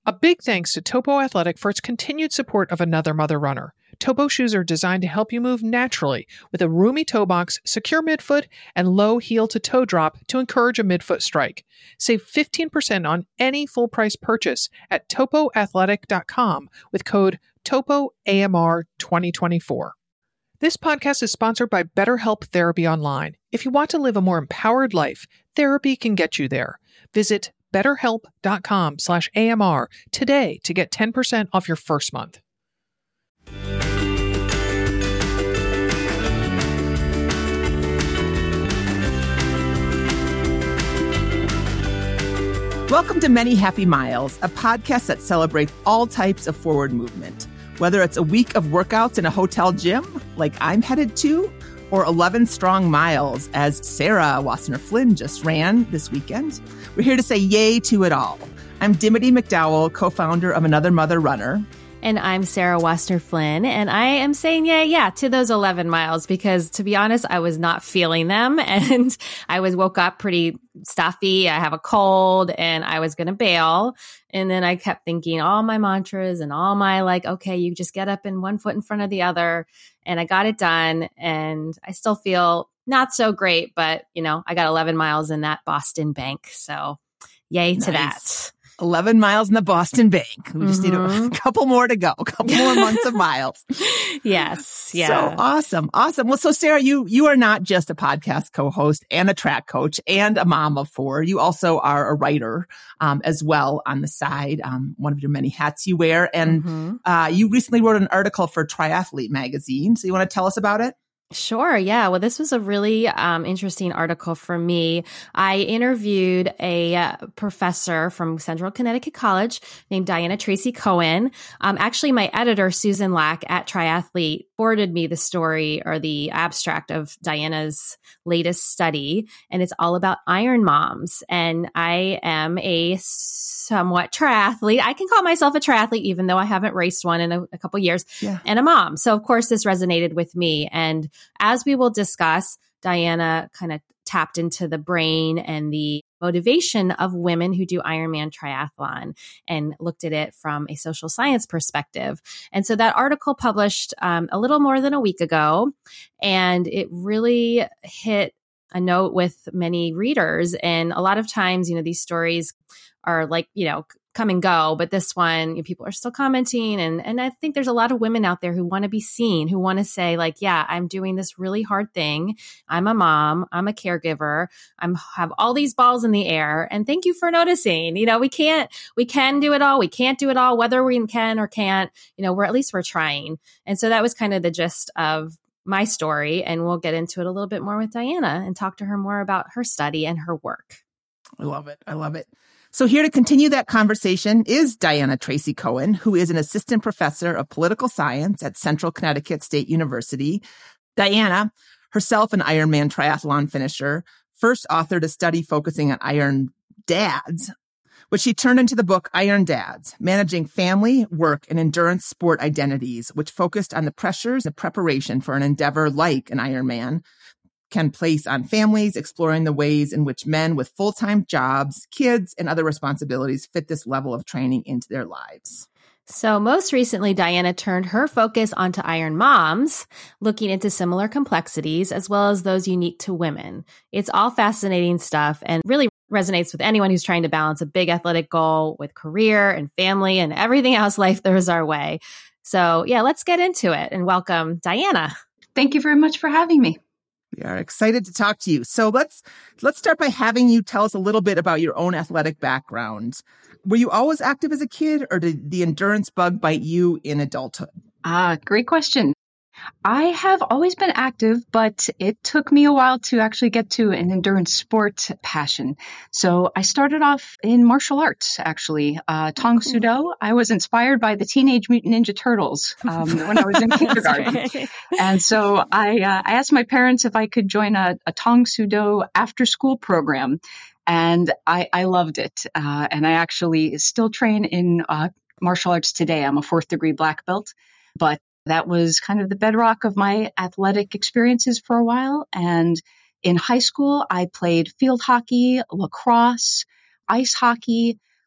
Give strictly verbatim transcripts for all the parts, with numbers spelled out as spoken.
A big thanks to Topo Athletic for its continued support of Another Mother Runner. Topo shoes are designed to help you move naturally with a roomy toe box, secure midfoot, and low heel-to-toe drop to encourage a midfoot strike. Save fifteen percent on any full-price purchase at topo athletic dot com with code topo A M R twenty twenty-four. This podcast is sponsored by BetterHelp Therapy Online. If you want to live a more empowered life, therapy can get you there. Visit betterhelp.com slash AMR today to get ten percent off your first month. Welcome to Many Happy Miles, a podcast that celebrates all types of forward movement. Whether it's a week of workouts in a hotel gym, like I'm headed to, or eleven strong miles, as Sarah Wassner-Flynn just ran this weekend, we're here to say yay to it all. I'm Dimity McDowell, co-founder of Another Mother Runner. And I'm Sarah Wassner-Flynn, and I am saying yeah, yeah to those eleven miles because, to be honest, I was not feeling them, and I was woke up pretty stuffy. I have a cold, and I was going to bail. And then I kept thinking all my mantras and all my like, okay, you just get up in one foot in front of the other, and I got it done, and I still feel not so great, but you know, I got eleven miles in that Boston bank, so yay to Nice. that. eleven miles in the Boston Bank. We just Mm-hmm. need a couple more to go, a couple more months of miles. Yes. Yeah. So awesome. Awesome. Well, so Sarah, you, you are not just a podcast co-host and a track coach and a mom of four. You also are a writer, um, as well on the side, um, one of your many hats you wear. And, Mm-hmm. uh, you recently wrote an article for Triathlete magazine. So you want to tell us about it? Sure. Yeah. Well, this was a really um, interesting article for me. I interviewed a uh, professor from Central Connecticut College named Diana Tracy Cohen. Um, actually, my editor, Susan Lack at Triathlete, forwarded me the story or the abstract of Diana's latest study, and it's all about Iron Moms. And I am a somewhat triathlete. I can call myself a triathlete, even though I haven't raced one in a, a couple years, Yeah. and a mom. So, of course, this resonated with me. And as we will discuss, Diana kind of tapped into the brain and the motivation of women who do Ironman triathlon and looked at it from a social science perspective. And so that article published um, a little more than a week ago, and it really hit a note with many readers. And a lot of times, you know, these stories are like, you know, come and go, but this one, you know, people are still commenting. And, and I think there's a lot of women out there who want to be seen, who want to say like, yeah, I'm doing this really hard thing. I'm a mom. I'm a caregiver. I'm have all these balls in the air. And thank you for noticing. You know, we can't, we can do it all. We can't do it all, whether we can or can't, you know, we're at least we're trying. And so that was kind of the gist of my story. And we'll get into it a little bit more with Diana and talk to her more about her study and her work. I love it. I love it. So here to continue that conversation is Diana Tracy Cohen, who is an assistant professor of political science at Central Connecticut State University. Diana, herself an Ironman triathlon finisher, first authored a study focusing on Iron Dads, which she turned into the book Iron Dads, Managing Family, Work, and Endurance Sport Identities, which focused on the pressures and preparation for an endeavor like an Ironman can place on families, exploring the ways in which men with full-time jobs, kids, and other responsibilities fit this level of training into their lives. So most recently, Diana turned her focus onto Iron Moms, looking into similar complexities as well as those unique to women. It's all fascinating stuff and really resonates with anyone who's trying to balance a big athletic goal with career and family and everything else life throws our way. So yeah, let's get into it and welcome Diana. Thank you very much for having me. We are excited to talk to you. So let's let's start by having you tell us a little bit about your own athletic background. Were you always active as a kid, or did the endurance bug bite you in adulthood? Ah, great question. I have always been active, but it took me a while to actually get to an endurance sport passion. So I started off in martial arts, actually. Uh, Tong Soo Do. I was inspired by the Teenage Mutant Ninja Turtles um, when I was in kindergarten. And so I, uh, I asked my parents if I could join a, a Tong Soo Do after-school program. And I, I loved it. Uh, and I actually still train in uh, martial arts today. I'm a fourth degree black belt. But that was kind of the bedrock of my athletic experiences for a while. And in high school, I played field hockey, lacrosse, ice hockey,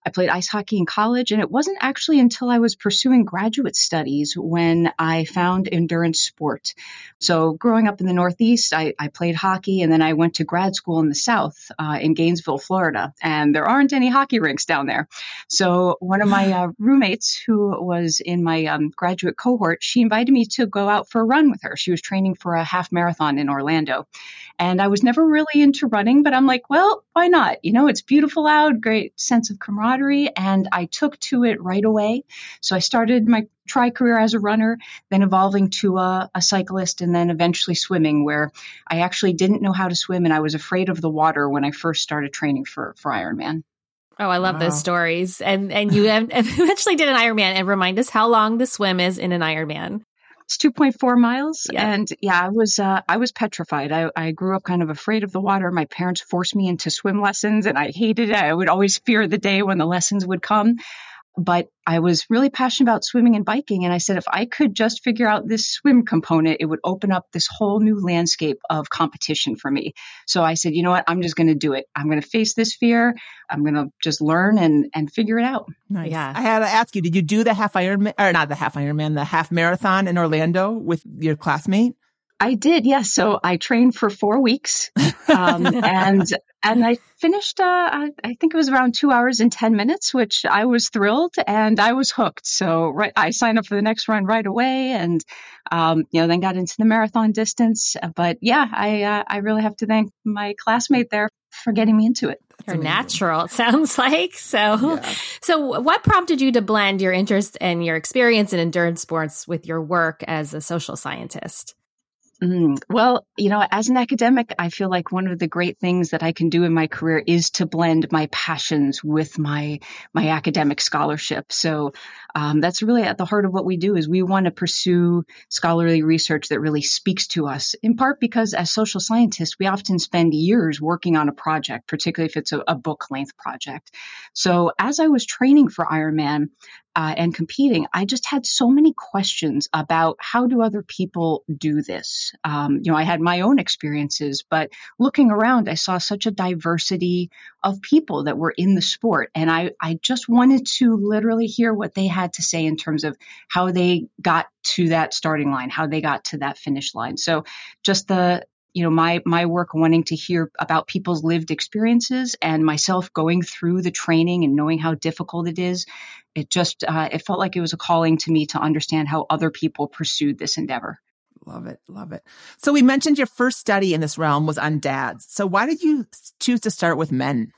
I played ice hockey in college, and it wasn't actually until I was pursuing graduate studies when I found endurance sport. So growing up in the Northeast, I, I played hockey, and then I went to grad school in the South, uh, in Gainesville, Florida, and there aren't any hockey rinks down there. So one of my uh, roommates who was in my um, graduate cohort, she invited me to go out for a run with her. She was training for a half marathon in Orlando. And I was never really into running, but I'm like, well, why not? You know, it's beautiful out, great sense of camaraderie. And I took to it right away. So I started my tri career as a runner, then evolving to a, a cyclist, and then eventually swimming, where I actually didn't know how to swim. And I was afraid of the water when I first started training for, for Ironman. Oh, I love Wow. those stories. And and you eventually did an Ironman. And remind us how long the swim is in an Ironman. It's two point four miles. Yeah. And yeah, I was, uh, I was petrified. I, I grew up kind of afraid of the water. My parents forced me into swim lessons, and I hated it. I would always fear the day when the lessons would come. But I was really passionate about swimming and biking. And I said, if I could just figure out this swim component, it would open up this whole new landscape of competition for me. So I said, you know what? I'm just going to do it. I'm going to face this fear. I'm going to just learn and, and figure it out. Nice. Yeah. I had to ask you, did you do the half Ironman, or not the half Ironman, the half marathon in Orlando with your classmate? I did, yes. So I trained for four weeks, um, and and I finished. Uh, I, I think it was around two hours and ten minutes, which I was thrilled, and I was hooked. So right, I signed up for the next run right away, and um, you know, then got into the marathon distance. But yeah, I uh, I really have to thank my classmate there for getting me into it. You're natural, it sounds like. So, Yeah. so what prompted you to blend your interest and your experience in endurance sports with your work as a social scientist? Mm, well, you know, as an academic, I feel like one of the great things that I can do in my career is to blend my passions with my my academic scholarship. So um, that's really at the heart of what we do is we want to pursue scholarly research that really speaks to us, in part because as social scientists, we often spend years working on a project, particularly if it's a, a book-length project. So as I was training for Ironman, Uh, and competing, I just had so many questions about how do other people do this? Um, you know, I had my own experiences, but looking around, I saw such a diversity of people that were in the sport. And I, I just wanted to literally hear what they had to say in terms of how they got to that starting line, how they got to that finish line. So just the you know, my, my work wanting to hear about people's lived experiences and myself going through the training and knowing how difficult it is. It just, uh, it felt like it was a calling to me to understand how other people pursued this endeavor. Love it. Love it. So we mentioned your first study in this realm was on dads. So why did you choose to start with men?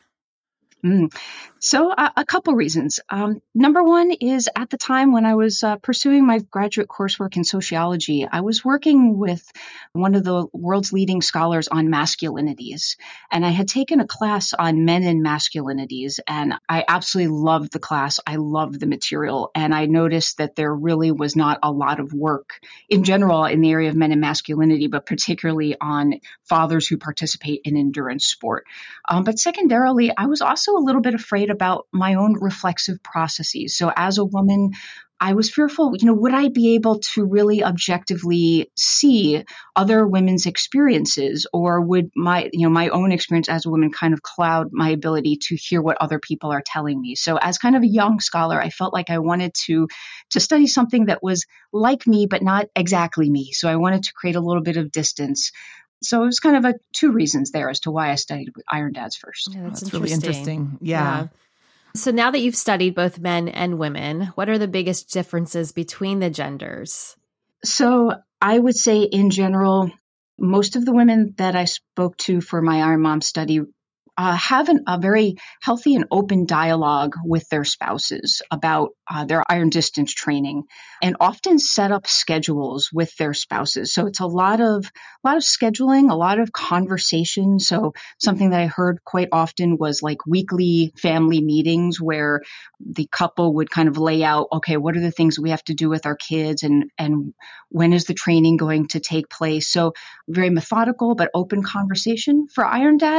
Mm. So uh, a couple reasons. Um, number one is at the time when I was uh, pursuing my graduate coursework in sociology, I was working with one of the world's leading scholars on masculinities. And I had taken a class on men and masculinities, and I absolutely loved the class. I loved the material. And I noticed that there really was not a lot of work in general in the area of men and masculinity, but particularly on fathers who participate in endurance sport. Um, but secondarily, I was also a little bit afraid about my own reflexive processes. So as a woman, I was fearful, you know, would I be able to really objectively see other women's experiences, or would my, you know, my own experience as a woman kind of cloud my ability to hear what other people are telling me? So as kind of a young scholar, I felt like I wanted to, to study something that was like me, but not exactly me. So I wanted to create a little bit of distance. So it was kind of a two reasons there as to why I studied Iron Dads first. Yeah, that's, That's interesting. really interesting. Yeah. yeah. So now that you've studied both men and women, what are the biggest differences between the genders? So I would say in general, most of the women that I spoke to for my Iron Mom study Uh, have an, a very healthy and open dialogue with their spouses about uh, their iron distance training, and often set up schedules with their spouses. So it's a lot of a lot of scheduling, a lot of conversation. So something that I heard quite often was like weekly family meetings where the couple would kind of lay out, okay, what are the things we have to do with our kids, and and when is the training going to take place? So very methodical but open conversation. For Iron Dads,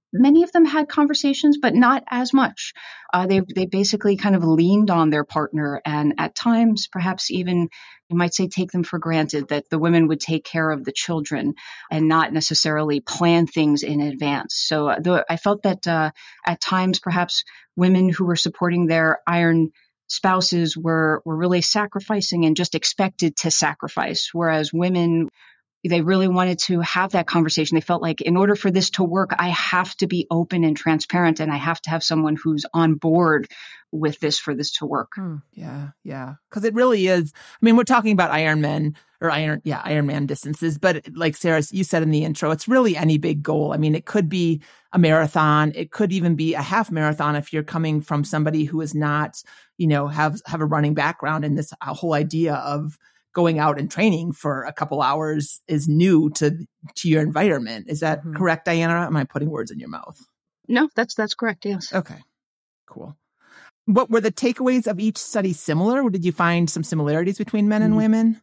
many of them had conversations, but not as much. Uh, they they basically kind of leaned on their partner, and at times, perhaps even you might say, take them for granted that the women would take care of the children and not necessarily plan things in advance. So uh, the, I felt that uh, at times, perhaps women who were supporting their iron spouses were were really sacrificing and just expected to sacrifice, whereas women, they really wanted to have that conversation. They felt like in order for this to work, I have to be open and transparent, and I have to have someone who's on board with this for this to work. Hmm. Yeah, yeah. Because it really is. I mean, we're talking about Ironman or Iron, yeah, Ironman distances, but like Sarah, you said in the intro, it's really any big goal. I mean, it could be a marathon. It could even be a half marathon if you're coming from somebody who is not, you know, have have a running background, and this whole idea of going out and training for a couple hours is new to to your environment. Is that mm-hmm. correct, Diana? Am I putting words in your mouth? No, that's that's correct. Yes. Okay, cool. What were the takeaways of each study similar? Or did you find some similarities between men and women?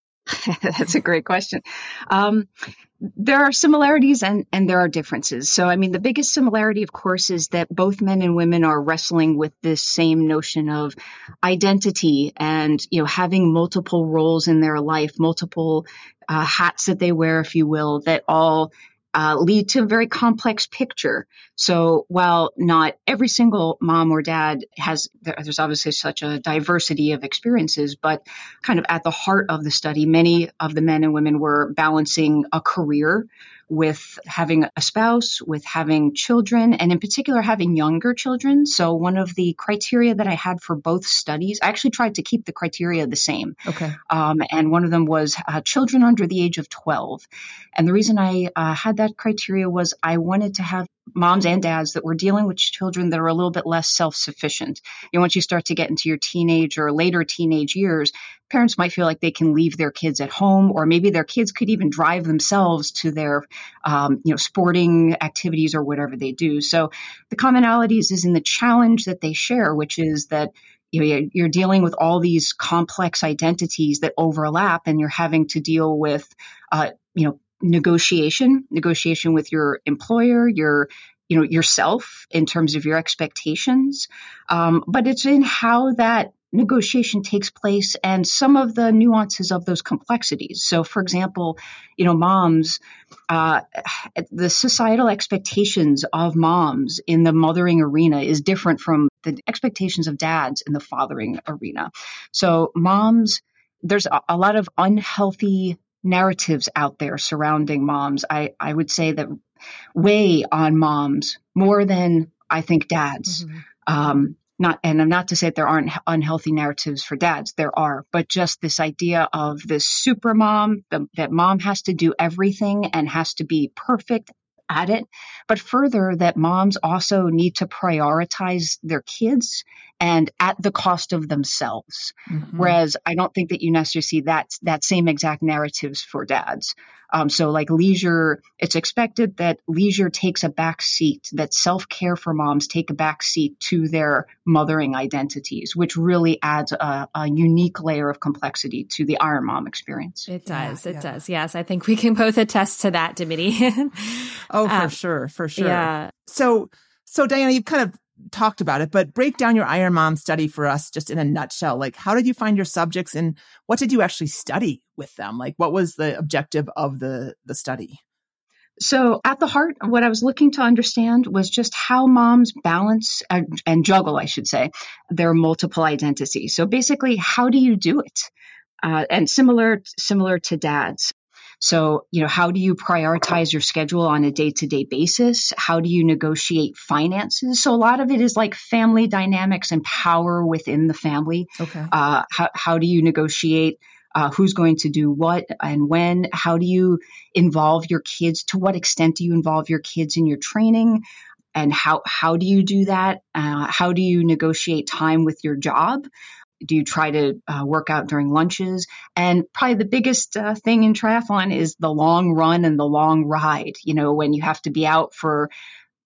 That's a great question. Um, there are similarities and, and there are differences. So, I mean, the biggest similarity, of course, is that both men and women are wrestling with this same notion of identity and, you know, having multiple roles in their life, multiple uh, hats that they wear, if you will, that all Uh, lead to a very complex picture. So while not every single mom or dad has, there's obviously such a diversity of experiences, but kind of at the heart of the study, many of the men and women were balancing a career with having a spouse, with having children, and in particular having younger children. So one of the criteria that I had for both studies, I actually tried to keep the criteria the same. Okay. Um, and one of them was uh, children under the age of twelve. And the reason I uh, had that criteria was I wanted to have moms and dads that were dealing with children that are a little bit less self-sufficient. You know, once you start to get into your teenage or later teenage years, parents might feel like they can leave their kids at home, or maybe their kids could even drive themselves to their, um, you know, sporting activities or whatever they do. So the commonalities is in the challenge that they share, which is that you know, you're dealing with all these complex identities that overlap, and you're having to deal with, uh, you know, negotiation, negotiation with your employer, your, you know, yourself in terms of your expectations. Um, but it's in how that negotiation takes place and some of the nuances of those complexities. So, for example, you know, moms, uh, the societal expectations of moms in the mothering arena is different from the expectations of dads in the fathering arena. So moms, there's a, a lot of unhealthy narratives out there surrounding moms. I, I would say that weigh on moms more than I think dads. Mm-hmm. Um, not, and I'm not to say that there aren't unhealthy narratives for dads. There are, but just this idea of this super mom, the, that mom has to do everything and has to be perfect at it. But further, that moms also need to prioritize their kids and at the cost of themselves. Mm-hmm. Whereas I don't think that you necessarily see that, that same exact narratives for dads. Um, so like leisure, it's expected that leisure takes a back seat, that self-care for moms take a back seat to their mothering identities, which really adds a, a unique layer of complexity to the Iron Mom experience. It does. Yeah, it yeah. does. Yes. I think we can both attest to that, Dimity. Oh, for um, sure. For sure. Yeah. So, so Diana, you've kind of talked about it, but break down your Iron Mom study for us just in a nutshell. Like, how did you find your subjects and what did you actually study with them? Like, what was the objective of the, the study? So at the heart, what I was looking to understand was just how moms balance uh, and juggle, I should say, their multiple identities. So basically, how do you do it? Uh, and similar, similar to dads. So, you know, how do you prioritize your schedule on a day-to-day basis? How do you negotiate finances? So a lot of it is like family dynamics and power within the family. Okay. Uh, how, how do you negotiate uh, who's going to do what and when? How do you involve your kids? To what extent do you involve your kids in your training? And how, how do you do that? Uh, how do you negotiate time with your job? Do you try to uh, work out during lunches? And probably the biggest uh, thing in triathlon is the long run and the long ride. You know, when you have to be out for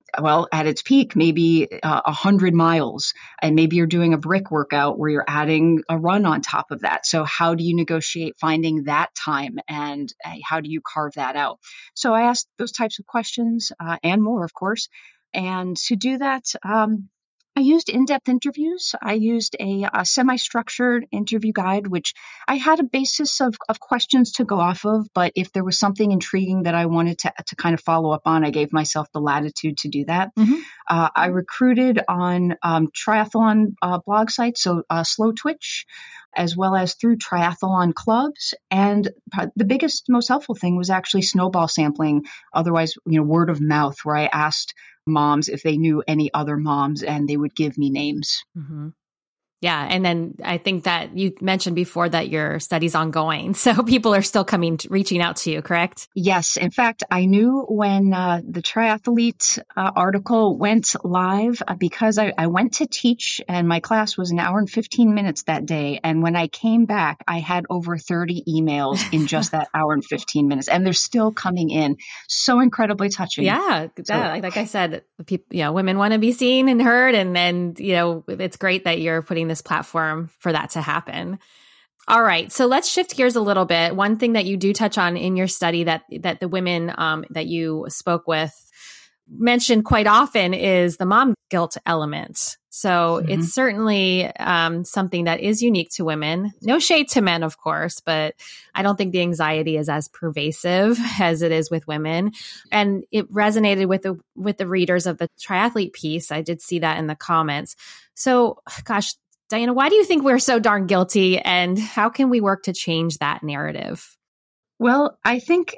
well, at its peak, maybe uh, one hundred miles. And maybe you're doing a brick workout where you're adding a run on top of that. So how do you negotiate finding that time, and uh, how do you carve that out? So I asked those types of questions uh, and more, of course. And to do that, um, I used in-depth interviews. I used a, a semi-structured interview guide, which I had a basis of, of questions to go off of. But if there was something intriguing that I wanted to, to kind of follow up on, I gave myself the latitude to do that. Mm-hmm. Uh, I recruited on um, triathlon uh, blog sites, so uh, Slow Twitch, as well as through triathlon clubs. And the biggest, most helpful thing was actually snowball sampling, otherwise, you know, word of mouth, where I asked moms if they knew any other moms, and they would give me names. Mm-hmm. Yeah. And then I think that you mentioned before that your study's ongoing. So people are still coming, to, reaching out to you, correct? Yes. In fact, I knew when uh, the triathlete uh, article went live uh, because I, I went to teach, and my class was an hour and fifteen minutes that day. And when I came back, I had over thirty emails in just that hour and fifteen minutes. And they're still coming in. So incredibly touching. Yeah. That, so, like, like I said, people, you know, women want to be seen and heard. And then, you know, it's great that you're putting this platform for that to happen. All right. So let's shift gears a little bit. One thing that you do touch on in your study that, that the women um, that you spoke with mentioned quite often is the mom guilt element. So mm-hmm. it's certainly um, something that is unique to women. No shade to men, of course, but I don't think the anxiety is as pervasive as it is with women. And it resonated with the with the readers of the triathlete piece. I did see that in the comments. So, gosh, Diana, why do you think we're so darn guilty, and how can we work to change that narrative? Well, I think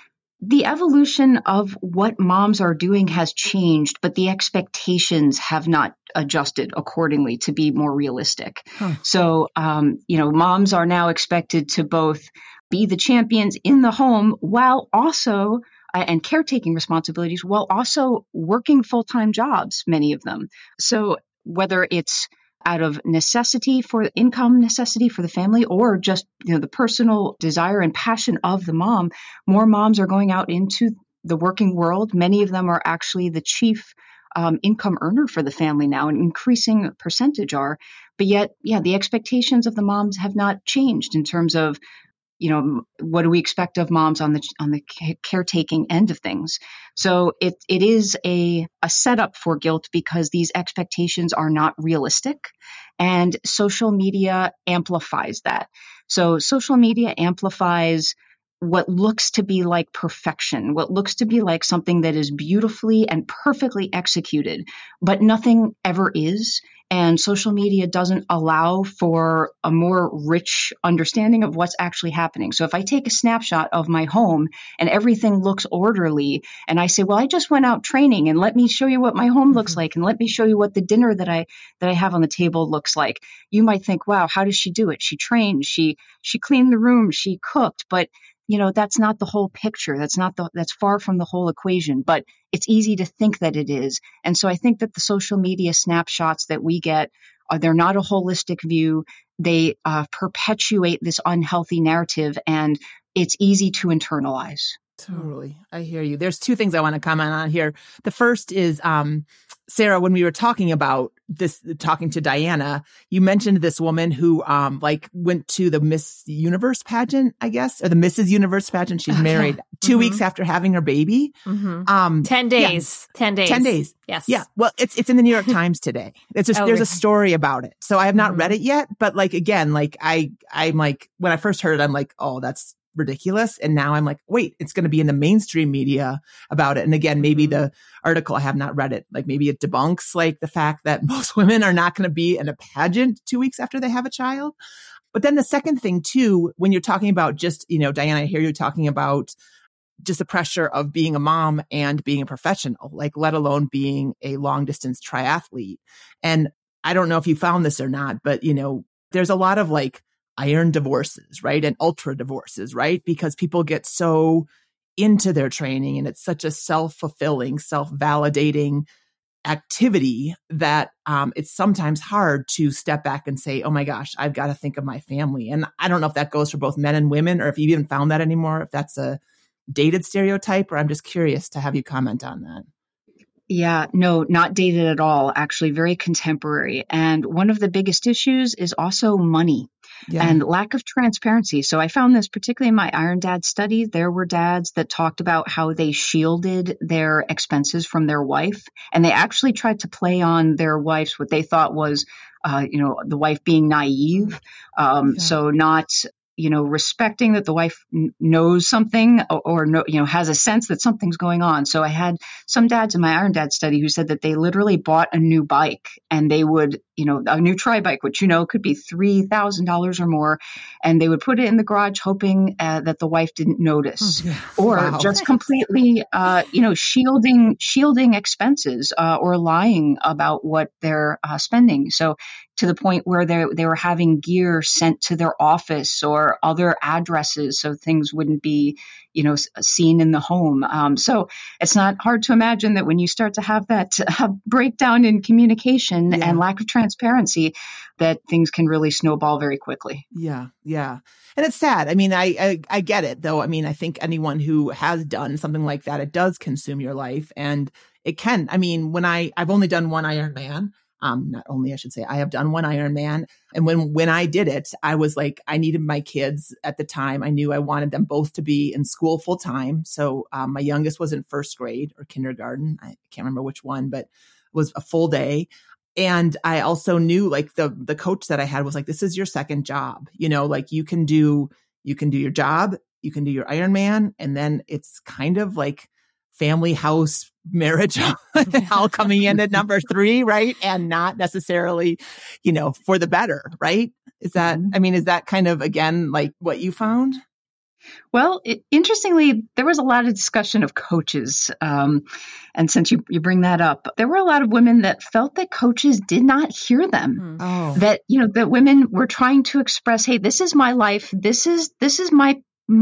the evolution of what moms are doing has changed, but the expectations have not adjusted accordingly to be more realistic. Huh. So, um, you know, moms are now expected to both be the champions in the home while also uh, and caretaking responsibilities while also working full-time jobs, many of them. So whether it's out of necessity for income necessity for the family, or just, you know, the personal desire and passion of the mom, more moms are going out into the working world. Many of them are actually the chief um, income earner for the family now, an increasing percentage are. But yet, yeah, the expectations of the moms have not changed in terms of, you know, what do we expect of moms on the on the caretaking end of things? So it it is a a setup for guilt because these expectations are not realistic, and social media amplifies that. So social media amplifies what looks to be like perfection, what looks to be like something that is beautifully and perfectly executed, but nothing ever is. And social media doesn't allow for a more rich understanding of what's actually happening. So if I take a snapshot of my home and everything looks orderly, and I say, well, I just went out training, and let me show you what my home looks like, and let me show you what the dinner that I that I have on the table looks like, you might think, wow, how does she do it? She trained, she she cleaned the room, she cooked, but you know, that's not the whole picture. That's not the, that's far from the whole equation, but it's easy to think that it is. And so I think that the social media snapshots that we get, are they're not a holistic view. They uh, perpetuate this unhealthy narrative, and it's easy to internalize. Totally. I hear you. There's two things I want to comment on here. The first is, um, Sarah, when we were talking about this, talking to Diana, you mentioned this woman who, um, like went to the Miss Universe pageant, I guess, or the Missus Universe pageant. She's married yeah. two mm-hmm. weeks after having her baby. Mm-hmm. Um, ten days. Yeah. Ten days. Ten days. Yes. Yeah. Well, it's, it's in the New York Times today. It's just, oh, there's really? a story about it. So I have not mm-hmm. read it yet, but like, again, like I, I'm like, when I first heard it, I'm like, oh, that's ridiculous. And now I'm like, wait, it's going to be in the mainstream media about it. And again, maybe the article, I have not read it. Like maybe it debunks like the fact that most women are not going to be in a pageant two weeks after they have a child. But then the second thing too, when you're talking about just, you know, Diana, I hear you talking about just the pressure of being a mom and being a professional, like let alone being a long distance triathlete. And I don't know if you found this or not, but you know, there's a lot of like iron divorces, right? And ultra divorces, right? Because people get so into their training and it's such a self-fulfilling, self-validating activity that um, it's sometimes hard to step back and say, oh my gosh, I've got to think of my family. And I don't know if that goes for both men and women, or if you even found that anymore, if that's a dated stereotype, or I'm just curious to have you comment on that. Yeah, no, not dated at all. Actually, very contemporary. And one of the biggest issues is also money. Yeah. And lack of transparency. So I found this particularly in my Iron Dad study. There were dads that talked about how they shielded their expenses from their wife, and they actually tried to play on their wife's what they thought was, uh, you know, the wife being naive. Um, Yeah. So not, you know, respecting that the wife n- knows something or, or no, you know, has a sense that something's going on. So I had some dads in my Iron Dad study who said that they literally bought a new bike, and they would, you know, a new tri bike, which, you know, could be three thousand dollars or more. And they would put it in the garage hoping uh, that the wife didn't notice, Yeah. or Wow. just completely, uh, you know, shielding, shielding expenses uh, or lying about what they're uh, spending. So to the point where they they were having gear sent to their office or other addresses so things wouldn't be, you know, seen in the home. Um, so it's not hard to imagine that when you start to have that uh, breakdown in communication Yeah. and lack of transparency, that things can really snowball very quickly. Yeah, yeah. And it's sad. I mean, I, I I get it, though. I mean, I think anyone who has done something like that, it does consume your life, and it can. I mean, when I I've only done one Ironman. Um, not only, I should say, I have done one Ironman. And when, when I did it, I was like, I needed my kids at the time. I knew I wanted them both to be in school full time. So um, my youngest was in first grade or kindergarten. I can't remember which one, but it was a full day. And I also knew, like, the, the coach that I had was like, this is your second job. You know, like you can do, you can do your job, you can do your Ironman. And then it's kind of like family, house, marriage, all coming in at number three, right? And not necessarily, you know, for the better, right? Is that, I mean, is that kind of, again, like what you found? Well, it, interestingly, there was a lot of discussion of coaches. Um, and since you, you bring that up, there were a lot of women that felt that coaches did not hear them. Oh, That, you know, that women were trying to express, hey, this is my life. This is, this is my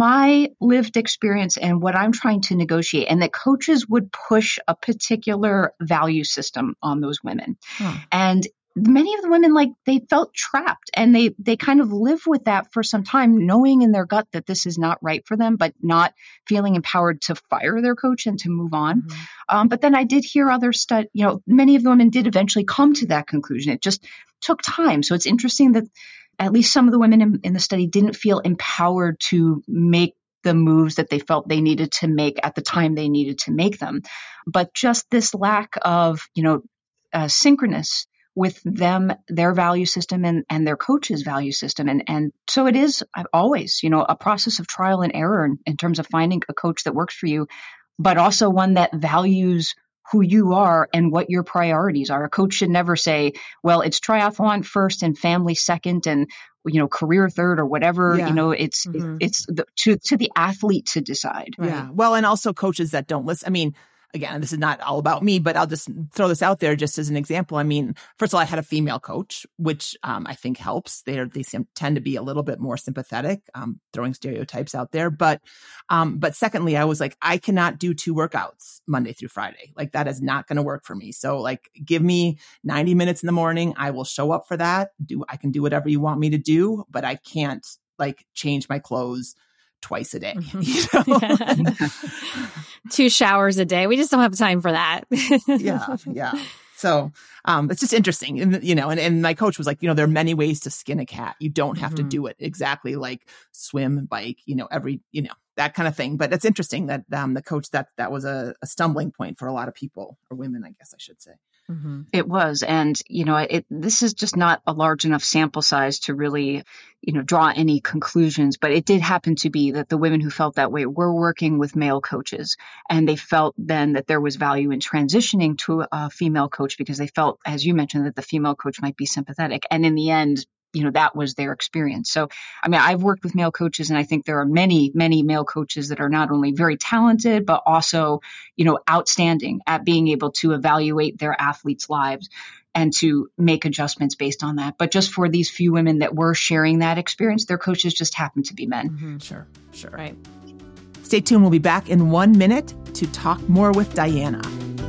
my lived experience and what I'm trying to negotiate, and that coaches would push a particular value system on those women. Huh. And many of the women, like, they felt trapped, and they, they kind of live with that for some time, knowing in their gut that this is not right for them, but not feeling empowered to fire their coach and to move on. Mm-hmm. Um, but then I did hear other stuff, you know, many of the women did eventually come to that conclusion. It just took time. So it's interesting that at least some of the women in, in the study didn't feel empowered to make the moves that they felt they needed to make at the time they needed to make them. But just this lack of, you know, uh, synchronous with them, their value system and, and their coach's value system. And, and so it is always, you know, a process of trial and error in, in terms of finding a coach that works for you, but also one that values who you are and what your priorities are. A coach should never say, well, it's triathlon first and family second and, you know, career third or whatever. Yeah. You know, it's, Mm-hmm. it's the, to, to the athlete to decide. Yeah. Well, and also coaches that don't listen. I mean, again, this is not all about me, but I'll just throw this out there just as an example. I mean, first of all, I had a female coach, which um, I think helps. They they tend to be a little bit more sympathetic, um, throwing stereotypes out there. But um, but secondly, I was like, I cannot do two workouts Monday through Friday. Like, that is not going to work for me. So, like, give me ninety minutes in the morning. I will show up for that. Do I can do whatever you want me to do, but I can't, like, change my clothes twice a day. Mm-hmm. You know? Yeah. Two showers a day. We just don't have time for that. yeah. Yeah. So um, it's just interesting. And, you know, and, and my coach was like, you know, there are many ways to skin a cat. You don't have Mm-hmm. to do it exactly like swim, bike, you know, every, you know, that kind of thing. But it's interesting that um, the coach, that that was a, a stumbling point for a lot of people, or women, I guess I should say. Mm-hmm. It was. And, you know, it, this is just not a large enough sample size to really, you know, draw any conclusions. But it did happen to be that the women who felt that way were working with male coaches. And they felt then that there was value in transitioning to a female coach because they felt, as you mentioned, that the female coach might be sympathetic. And in the end, you know, that was their experience. So, I mean, I've worked with male coaches, and I think there are many, many male coaches that are not only very talented, but also, you know, outstanding at being able to evaluate their athletes' lives and to make adjustments based on that. But just for these few women that were sharing that experience, their coaches just happened to be men. Mm-hmm. Sure, sure. Right. Stay tuned. We'll be back in one minute to talk more with Diana.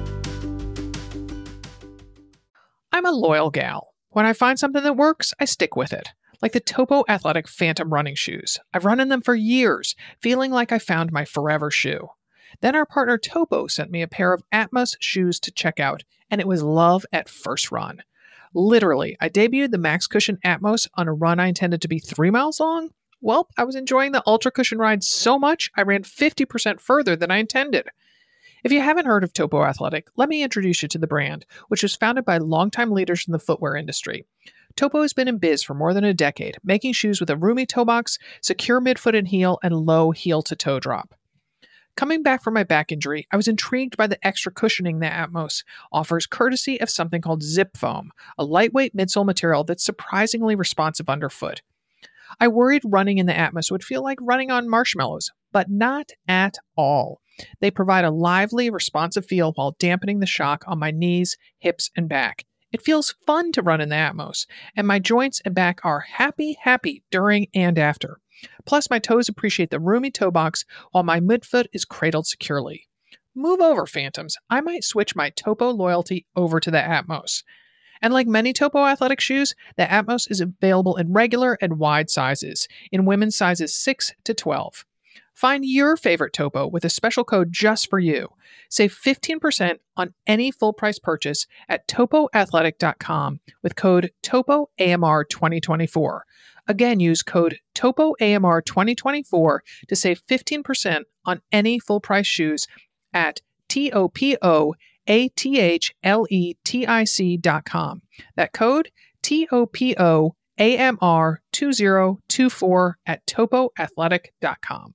I'm a loyal gal. When I find something that works, I stick with it. Like the Topo Athletic Phantom running shoes. I've run in them for years, feeling like I found my forever shoe. Then our partner Topo sent me a pair of Atmos shoes to check out, and it was love at first run. Literally, I debuted the Max Cushion Atmos on a run I intended to be three miles long. Well, I was enjoying the Ultra Cushion ride so much, I ran fifty percent further than I intended. If you haven't heard of Topo Athletic, let me introduce you to the brand, which was founded by longtime leaders in the footwear industry. Topo has been in biz for more than a decade, making shoes with a roomy toe box, secure midfoot and heel, and low heel-to-toe drop. Coming back from my back injury, I was intrigued by the extra cushioning that Atmos offers courtesy of something called Zip Foam, a lightweight midsole material that's surprisingly responsive underfoot. I worried running in the Atmos would feel like running on marshmallows, but not at all. They provide a lively, responsive feel while dampening the shock on my knees, hips, and back. It feels fun to run in the Atmos, and my joints and back are happy, happy during and after. Plus, my toes appreciate the roomy toe box while my midfoot is cradled securely. Move over, Phantoms. I might switch my Topo loyalty over to the Atmos. And like many Topo athletic shoes, the Atmos is available in regular and wide sizes, in women's sizes six to twelve. Find your favorite Topo with a special code just for you. Save fifteen percent on any full-price purchase at topo athletic dot com with code Topo A M R twenty twenty-four. Again, use code Topo A M R twenty twenty-four to save fifteen percent on any full-price shoes at T O P O A T H L E T I C dot com. That code, T O P O A M R twenty twenty-four at topo athletic dot com.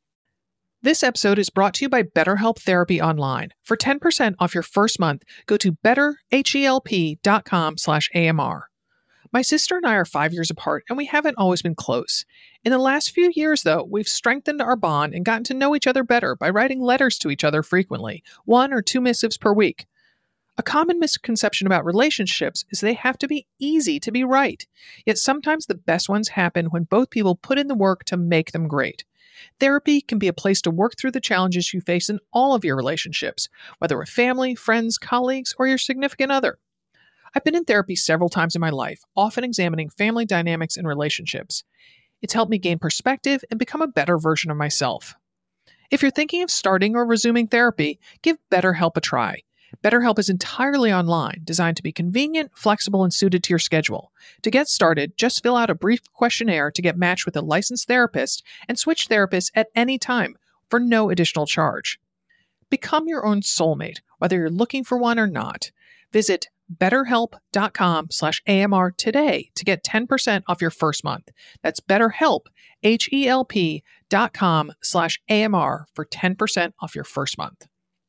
This episode is brought to you by BetterHelp Therapy Online. For ten percent off your first month, go to betterhelp.com slash AMR. My sister and I are five years apart, and we haven't always been close. In the last few years, though, we've strengthened our bond and gotten to know each other better by writing letters to each other frequently, one or two missives per week. A common misconception about relationships is they have to be easy to be right. Yet sometimes the best ones happen when both people put in the work to make them great. Therapy can be a place to work through the challenges you face in all of your relationships, whether with family, friends, colleagues, or your significant other. I've been in therapy several times in my life, often examining family dynamics and relationships. It's helped me gain perspective and become a better version of myself. If you're thinking of starting or resuming therapy, give BetterHelp a try. BetterHelp is entirely online, designed to be convenient, flexible, and suited to your schedule. To get started, just fill out a brief questionnaire to get matched with a licensed therapist and switch therapists at any time for no additional charge. Become your own soulmate, whether you're looking for one or not. Visit betterhelp.com slash AMR today to get ten percent off your first month. That's BetterHelp, H-E-L-P dot com slash AMR for ten percent off your first month.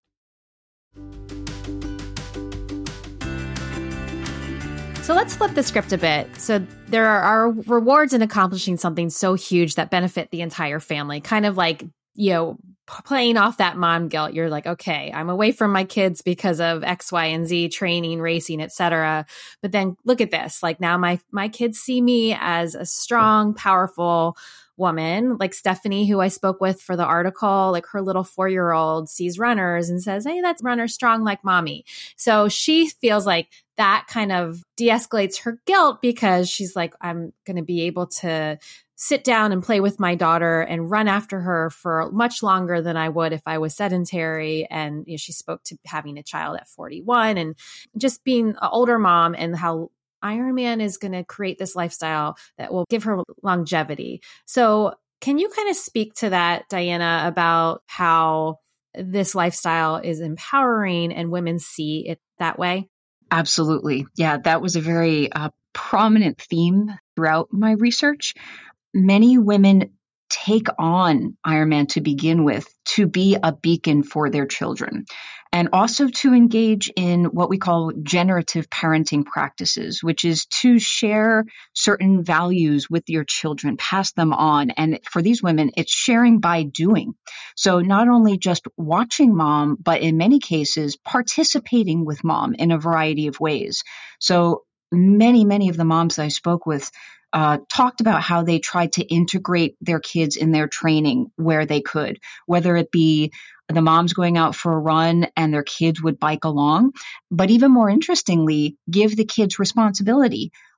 So let's flip the script a bit. So there are rewards in accomplishing something so huge that benefit the entire family, kind of like, you know, playing off that mom guilt. You're like, okay, I'm away from my kids because of X, Y, and Z, training, racing, et cetera. But then look at this. Like now my, my kids see me as a strong, powerful woman, like Stephanie, who I spoke with for the article. Like her little four-year-old sees runners and says, hey, that's runner strong like mommy. So she feels like that kind of de-escalates her guilt because she's like, I'm going to be able to sit down and play with my daughter and run after her for much longer than I would if I was sedentary. And you know, she spoke to having a child at forty-one and just being an older mom and how Ironman is going to create this lifestyle that will give her longevity. So can you kind of speak to that, Diana, about how this lifestyle is empowering and women see it that way? Absolutely. Yeah, that was a very uh, prominent theme throughout my research. Many women take on Ironman to begin with to be a beacon for their children, and also to engage in what we call generative parenting practices, which is to share certain values with your children, pass them on. And for these women, it's sharing by doing. So not only just watching mom, but in many cases, participating with mom in a variety of ways. So many, many of the moms that I spoke with Uh, talked about how they tried to integrate their kids in their training where they could, whether it be the moms going out for a run and their kids would bike along, but even more interestingly, give the kids responsibility.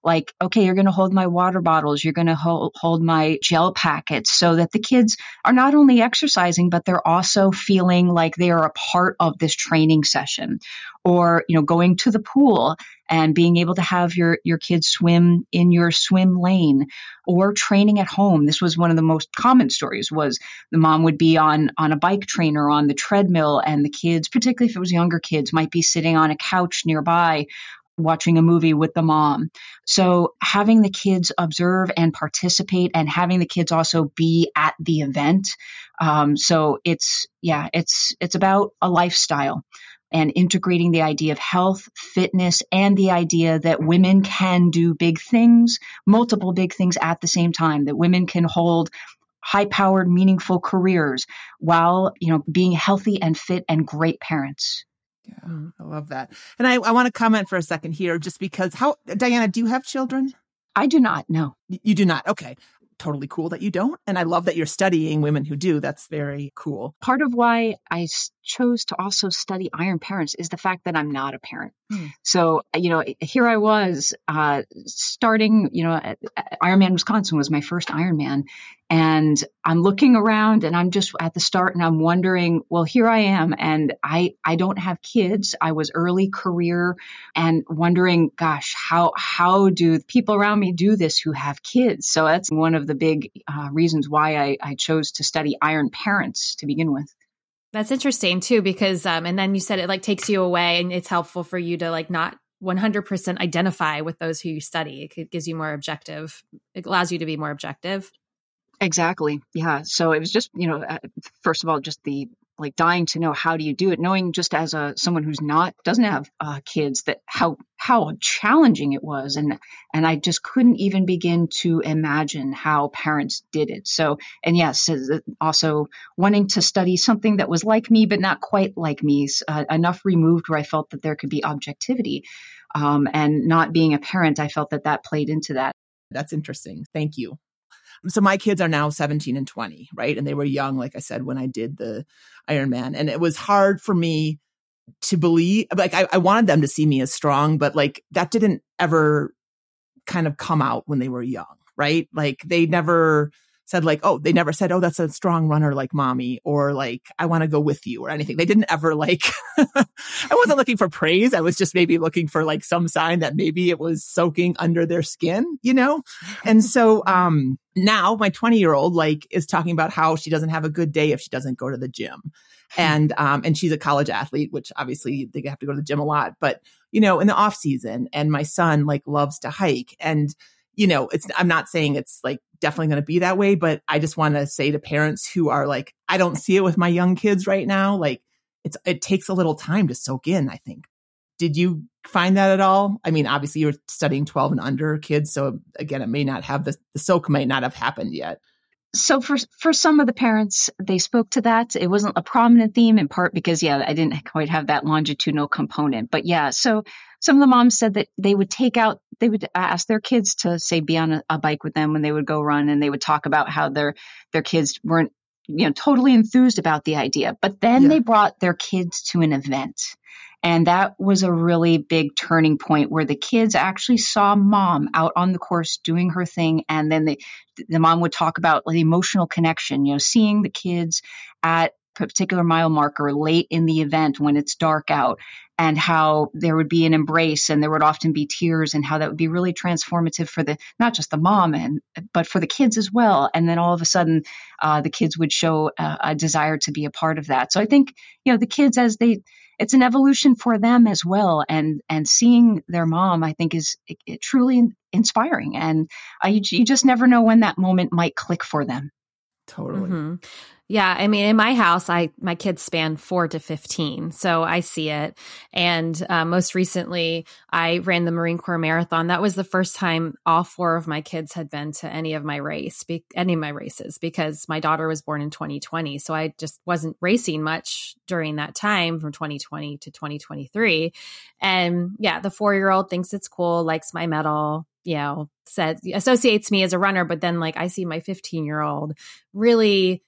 like, okay, you're going to hold my water bottles, you're going to hold, hold my gel packets, so that the kids are not only exercising, but they're also feeling like they are a part of this training session. Or, you know, going to the pool and being able to have your, your kids swim in your swim lane, or training at home. This was one of the most common stories, was the mom would be on, on a bike trainer on the treadmill, and the kids, particularly if it was younger kids, might be sitting on a couch nearby watching a movie with the mom. So having the kids observe and participate, and having the kids also be at the event. Um, so it's, yeah, it's, it's about a lifestyle, and integrating the idea of health, fitness, and the idea that women can do big things, multiple big things at the same time, that women can hold high-powered, meaningful careers while, you know, being healthy and fit and great parents. Yeah, I love that. And I, I want to comment for a second here, just because how, Diana, do you have children? I do not, no. You do not. Okay. Totally cool that you don't. And I love that you're studying women who do. That's very cool. Part of why I chose to also study Iron Parents is the fact that I'm not a parent. Hmm. So, you know, here I was uh, starting, you know, Ironman Wisconsin was my first Ironman. And I'm looking around, and I'm just at the start, and I'm wondering, well, here I am, and I, I don't have kids. I was early career, and wondering, gosh, how, how do people around me do this who have kids? So that's one of the big uh, reasons why I, I chose to study Iron Parents to begin with. That's interesting too, because, um, and then you said it like takes you away, and it's helpful for you to like not one hundred percent identify with those who you study. It gives you more objective. It allows you to be more objective. Exactly. Yeah. So it was just, you know, uh, first of all, just the like dying to know, how do you do it? Knowing just as a someone who's not doesn't have uh, kids, that how how challenging it was, and and I just couldn't even begin to imagine how parents did it. So, and yes, also wanting to study something that was like me but not quite like me, uh, enough removed where I felt that there could be objectivity, um, and not being a parent, I felt that that played into that. That's interesting. Thank you. So my kids are now seventeen and twenty, right? And they were young, like I said, when I did the Ironman. And it was hard for me to believe, like I, I wanted them to see me as strong, but like that didn't ever kind of come out when they were young, right? Like they never said like, oh, they never said, oh, that's a strong runner like mommy, or like, I want to go with you or anything. They didn't ever like, I wasn't looking for praise. I was just maybe looking for like some sign that maybe it was soaking under their skin, you know? And so, um, now my twenty year old like is talking about how she doesn't have a good day if she doesn't go to the gym. And, um, and she's a college athlete, which obviously they have to go to the gym a lot, but you know, in the off season, and my son like loves to hike, and you know, it's, I'm not saying it's like definitely going to be that way, but I just want to say to parents who are like, I don't see it with my young kids right now. Like it's, it takes a little time to soak in, I think. Did you find that at all? I mean, obviously you were studying twelve and under kids. So again, it may not have the, the soak might not have happened yet. So for for some of the parents, they spoke to that. It wasn't a prominent theme, in part because, yeah, I didn't quite have that longitudinal component. But yeah, so some of the moms said that they would take out, they would ask their kids to, say, be on a, a bike with them when they would go run, and they would talk about how their their kids weren't, you know, totally enthused about the idea. But then yeah. they brought their kids to an event. And that was a really big turning point, where the kids actually saw mom out on the course doing her thing. And then they, the mom would talk about the emotional connection, you know, seeing the kids at a particular mile marker late in the event when it's dark out, and how there would be an embrace and there would often be tears, and how that would be really transformative for the, not just the mom, and but for the kids as well. And then all of a sudden, uh, the kids would show a, a desire to be a part of that. So I think, you know, the kids, as they, it's an evolution for them as well. And, and seeing their mom, I think, is it, it truly inspiring. And uh, you, you just never know when that moment might click for them. Totally. Mm-hmm. Yeah. I mean, in my house, I, my kids span four to fifteen. So I see it. And uh, most recently I ran the Marine Corps Marathon. That was the first time all four of my kids had been to any of my race, be, any of my races, because my daughter was born in twenty twenty. So I just wasn't racing much during that time from twenty twenty to twenty twenty-three. And yeah, the four-year-old thinks it's cool, likes my medal, you know, said associates me as a runner, but then like I see my fifteen year old really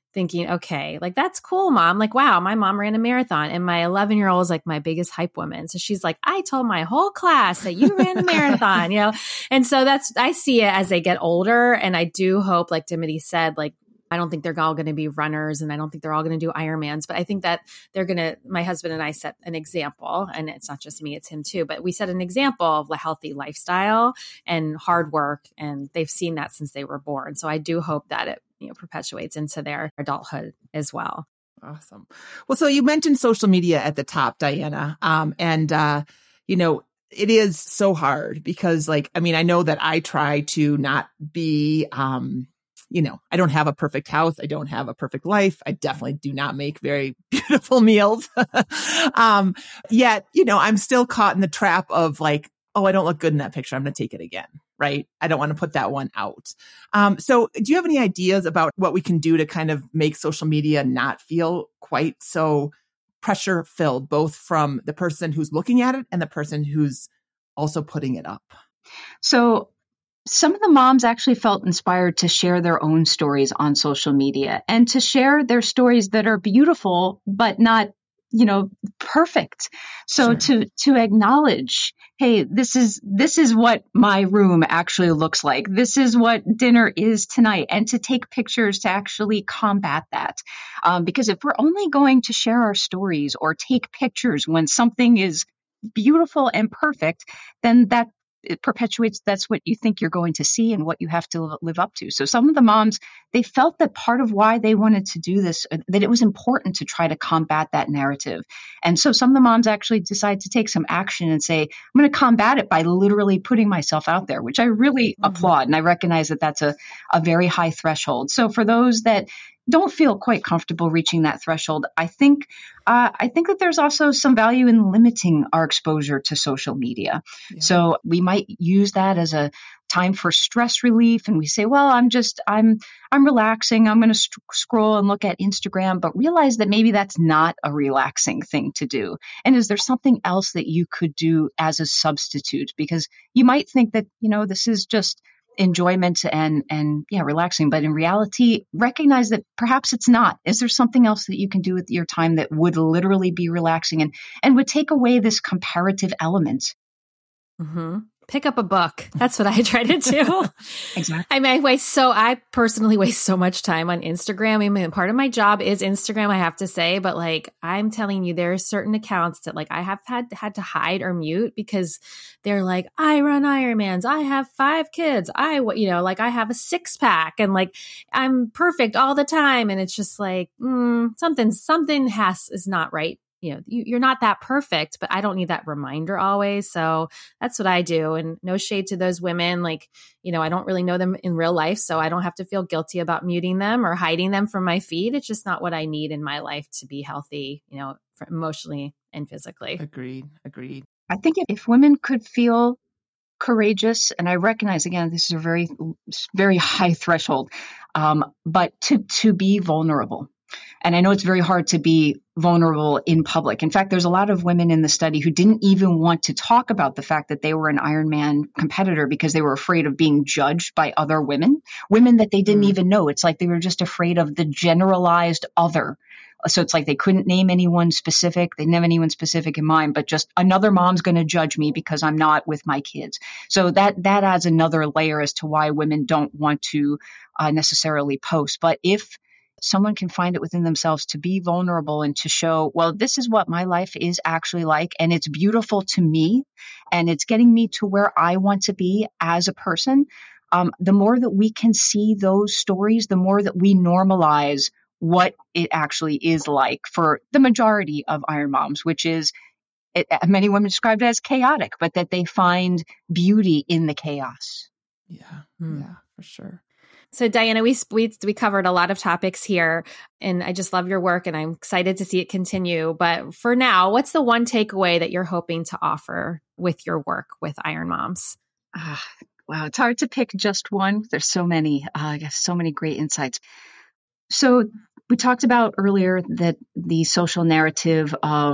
thinking, okay, like, that's cool, mom. Like, wow, my mom ran a marathon, and my eleven year old is like my biggest hype woman. So she's like, I told my whole class that you ran a marathon, you know? And so that's, I see it as they get older. And I do hope, like Dimity said, like, I don't think they're all going to be runners, and I don't think they're all going to do Ironmans, but I think that they're going to, my husband and I set an example, and it's not just me, it's him too, but we set an example of a healthy lifestyle and hard work. And they've seen that since they were born. So I do hope that it, you know, perpetuates into their adulthood as well. Awesome. Well, so you mentioned social media at the top, Diana. Um, and, uh, you know, it is so hard because, like, I mean, I know that I try to not be, um, you know, I don't have a perfect house. I don't have a perfect life. I definitely do not make very beautiful meals. um, yet, you know, I'm still caught in the trap of like, oh, I don't look good in that picture. I'm going to take it again. Right. I don't want to put that one out. Um, so do you have any ideas about what we can do to kind of make social media not feel quite so pressure filled, both from the person who's looking at it and the person who's also putting it up? So some of the moms actually felt inspired to share their own stories on social media and to share their stories that are beautiful, but not, you know, perfect. So Sure. to, to acknowledge, hey, this is, this is what my room actually looks like. This is what dinner is tonight. And to take pictures to actually combat that. Um, because if we're only going to share our stories or take pictures when something is beautiful and perfect, then that it perpetuates that's what you think you're going to see and what you have to live up to. So some of the moms, they felt that part of why they wanted to do this, that it was important to try to combat that narrative. And so some of the moms actually decided to take some action and say, I'm going to combat it by literally putting myself out there, which I really mm-hmm. applaud. And I recognize that that's a, a very high threshold. So for those that don't feel quite comfortable reaching that threshold, I think uh, I think that there's also some value in limiting our exposure to social media. Yeah. So we might use that as a time for stress relief, and we say, well, I'm just I'm I'm relaxing. I'm going to st- scroll and look at Instagram, but realize that maybe that's not a relaxing thing to do. And is there something else that you could do as a substitute? Because you might think that, you know, this is just enjoyment and, and yeah, relaxing. But in reality, recognize that perhaps it's not. Is there something else that you can do with your time that would literally be relaxing and, and would take away this comparative element? Mm-hmm. Pick up a book. That's what I try to do. Exactly. I mean, I waste so, I personally waste so much time on Instagram. I mean, part of my job is Instagram, I have to say, but like, I'm telling you, there are certain accounts that like I have had, had to hide or mute because they're like, I run Ironmans. I have five kids. I, you know, like I have a six pack and like, I'm perfect all the time. And it's just like, mm, something, something has, is not right. You know, you, you're not that perfect, but I don't need that reminder always. So that's what I do. And no shade to those women. Like, you know, I don't really know them in real life, so I don't have to feel guilty about muting them or hiding them from my feed. It's just not what I need in my life to be healthy, you know, emotionally and physically. Agreed. Agreed. I think if women could feel courageous, and I recognize, again, this is a very, very high threshold, um, but to, to be vulnerable. And I know it's very hard to be vulnerable in public. In fact, there's a lot of women in the study who didn't even want to talk about the fact that they were an Ironman competitor because they were afraid of being judged by other women, women that they didn't mm. even know. It's like they were just afraid of the generalized other. So it's like they couldn't name anyone specific. They didn't have anyone specific in mind, but just another mom's going to judge me because I'm not with my kids. So that, that adds another layer as to why women don't want to uh, necessarily post. But if someone can find it within themselves to be vulnerable and to show, well, this is what my life is actually like, and it's beautiful to me, and it's getting me to where I want to be as a person. Um, the more that we can see those stories, the more that we normalize what it actually is like for the majority of Iron Moms, which is, it, many women describe it as chaotic, but that they find beauty in the chaos. Yeah, hmm. yeah, for sure. So Diana, we, we we covered a lot of topics here, and I just love your work, and I'm excited to see it continue. But for now, what's the one takeaway that you're hoping to offer with your work with Iron Moms? Uh, wow, it's hard to pick just one. There's so many, uh, I guess, so many great insights. So we talked about earlier that the social narrative of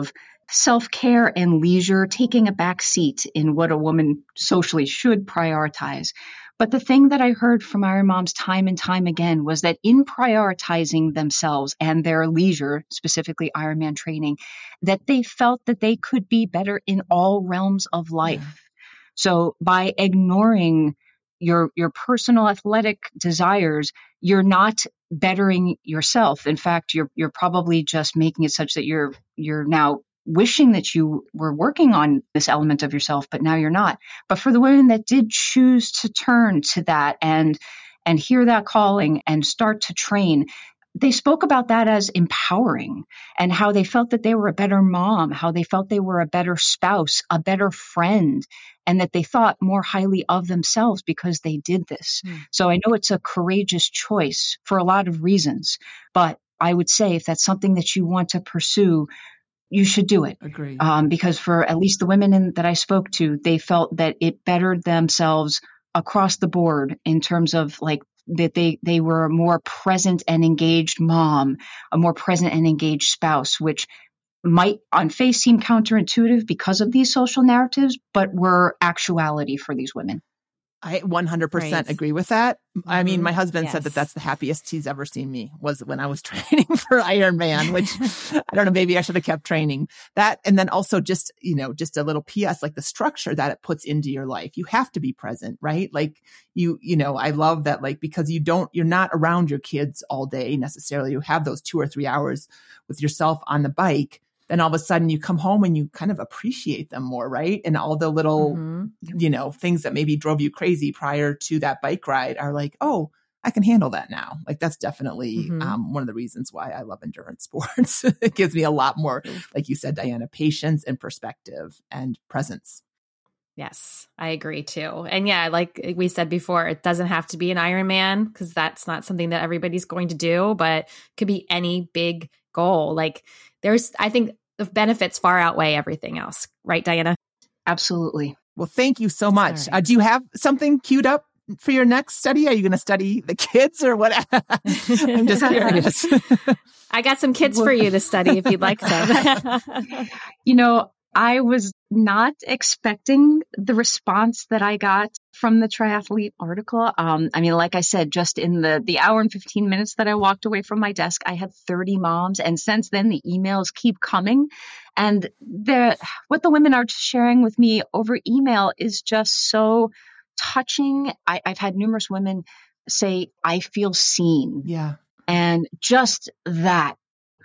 self-care and leisure taking a back seat in what a woman socially should prioritize. But the thing that I heard from Iron Moms time and time again was that in prioritizing themselves and their leisure, specifically Ironman training, that they felt that they could be better in all realms of life. Yeah. So by ignoring your your personal athletic desires, you're not bettering yourself. In fact, you're you're probably just making it such that you're you're now wishing that you were working on this element of yourself, but now you're not. But for the women that did choose to turn to that and and hear that calling and start to train, they spoke about that as empowering and how they felt that they were a better mom, how they felt they were a better spouse, a better friend, and that they thought more highly of themselves because they did this. Mm. So I know it's a courageous choice for a lot of reasons, but I would say if that's something that you want to pursue, you should do it. Agree. Um, because for at least the women in, that I spoke to, they felt that it bettered themselves across the board in terms of like that they, they were a more present and engaged mom, a more present and engaged spouse, which might on face seem counterintuitive because of these social narratives, but were actuality for these women. I one hundred percent right. agree with that. Mm-hmm. I mean, my husband yes. said that that's the happiest he's ever seen me was when I was training for Ironman, which I don't know, maybe I should have kept training that. And then also just, you know, just a little P S, like the structure that it puts into your life. You have to be present, right? Like you, you know, I love that, like, because you don't, you're not around your kids all day necessarily. You have those two or three hours with yourself on the bike. Then all of a sudden you come home and you kind of appreciate them more, right? And all the little, mm-hmm. you know, things that maybe drove you crazy prior to that bike ride are like, oh, I can handle that now. Like that's definitely mm-hmm. um, one of the reasons why I love endurance sports. It gives me a lot more, like you said, Diana, patience and perspective and presence. Yes, I agree too. And yeah, like we said before, it doesn't have to be an Ironman because that's not something that everybody's going to do, but it could be any big goal. Like there's, I think the benefits far outweigh everything else. Right, Diana? Absolutely. Well, thank you so much. Right. Uh, do you have something queued up for your next study? Are you going to study the kids or what? I'm just curious. I got some kids for you to study if you'd like some. You know, I was not expecting the response that I got from the triathlete article. Um, I mean, like I said, just in the, the hour and fifteen minutes that I walked away from my desk, I had thirty moms. And since then, the emails keep coming. And the, what the women are sharing with me over email is just so touching. I, I've had numerous women say, I feel seen. Yeah. And just that.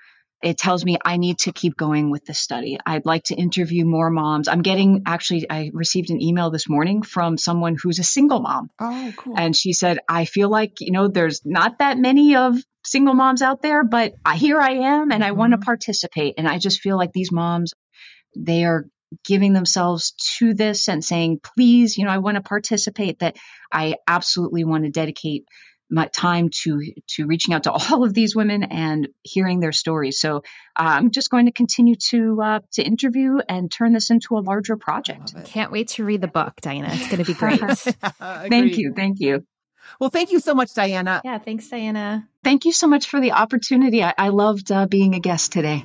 It tells me I need to keep going with this study. I'd like to interview more moms. I'm getting, actually, I received an email this morning from someone who's a single mom. Oh, cool. And she said, I feel like, you know, there's not that many of single moms out there, but here I am and mm-hmm. I want to participate. And I just feel like these moms, they are giving themselves to this and saying, please, you know, I want to participate, that I absolutely want to dedicate my time to to reaching out to all of these women and hearing their stories. So uh, I'm just going to continue to uh, to interview and turn this into a larger project. Can't wait to read the book, Diana. It's going to be great. Thank you. Thank you. Well, thank you so much, Diana. Yeah, thanks, Diana. Thank you so much for the opportunity. I, I loved uh, being a guest today.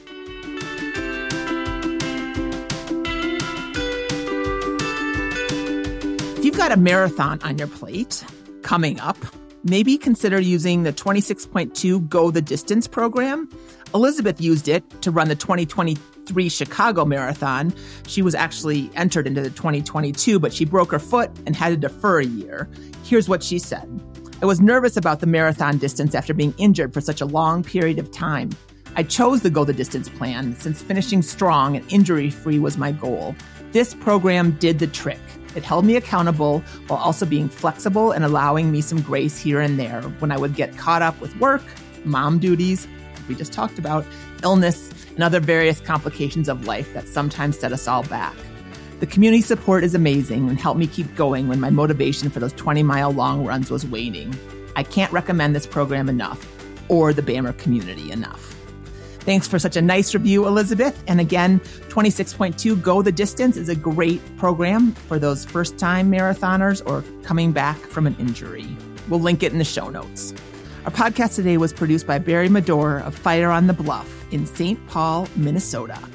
If you've got a marathon on your plate coming up, maybe consider using the twenty-six point two Go the Distance program. Elizabeth used it to run the twenty twenty-three Chicago Marathon. She was actually entered into the twenty twenty-two, but she broke her foot and had to defer a year. Here's what she said. I was nervous about the marathon distance after being injured for such a long period of time. I chose the Go the Distance plan since finishing strong and injury-free was my goal. This program did the trick. It held me accountable while also being flexible and allowing me some grace here and there when I would get caught up with work, mom duties, like we just talked about, illness, and other various complications of life that sometimes set us all back. The community support is amazing and helped me keep going when my motivation for those twenty-mile long runs was waning. I can't recommend this program enough, or the Bammer community enough. Thanks for such a nice review, Elizabeth. And again, twenty-six point two Go the Distance is a great program for those first-time marathoners or coming back from an injury. We'll link it in the show notes. Our podcast today was produced by Barry Medor of Fire on the Bluff in Saint Paul, Minnesota.